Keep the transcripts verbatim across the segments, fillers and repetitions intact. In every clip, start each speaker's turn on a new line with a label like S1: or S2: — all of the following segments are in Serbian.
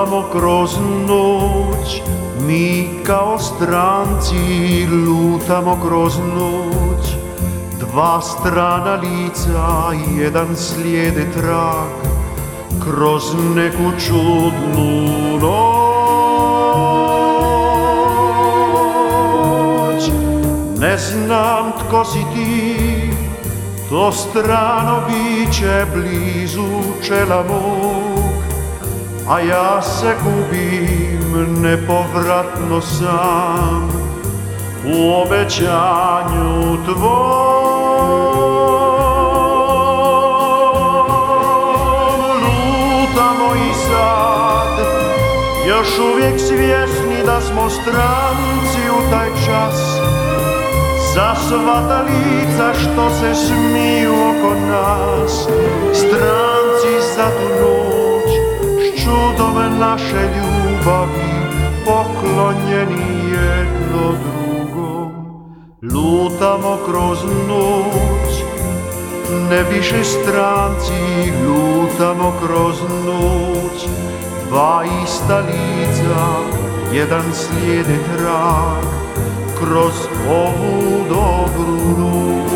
S1: Lutamo kroz noć, mi kao stranci lutamo kroz noć. Dva strana lica, jedan slijede trag, kroz neku čudnu noć. Ne znam tko si ti, to strano biće blizu čela mog, a ja se gubim nepovratno sam u obećanju tvom. Lutamo i sad, još uvijek svjesni da smo stranci u taj čas. Za sva ta lica što se smiju oko nas, stranci za tu noć, s čudom naše ljubavi, poklonjeni jedno drugom. Lutamo kroz noć, ne više stranci, lutamo kroz noć. Dva ista lica, jedan slijede trag, kroz ovu dobru noć.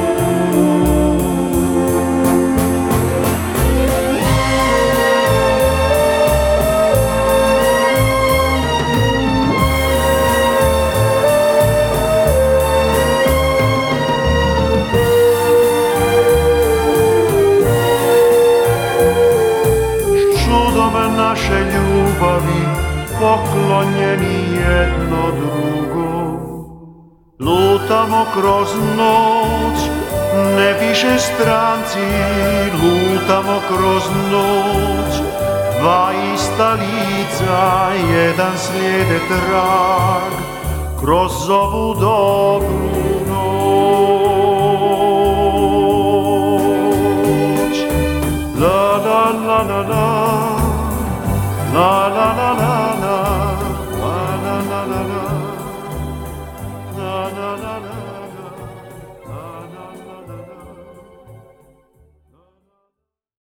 S1: S čudom naše ljubavi, poklonjeni jedno drugom. Lutamo kroz noć, ne više stranci, lutamo kroz noć. Dva ista lica, jedan slijede trag, kroz ovu dobru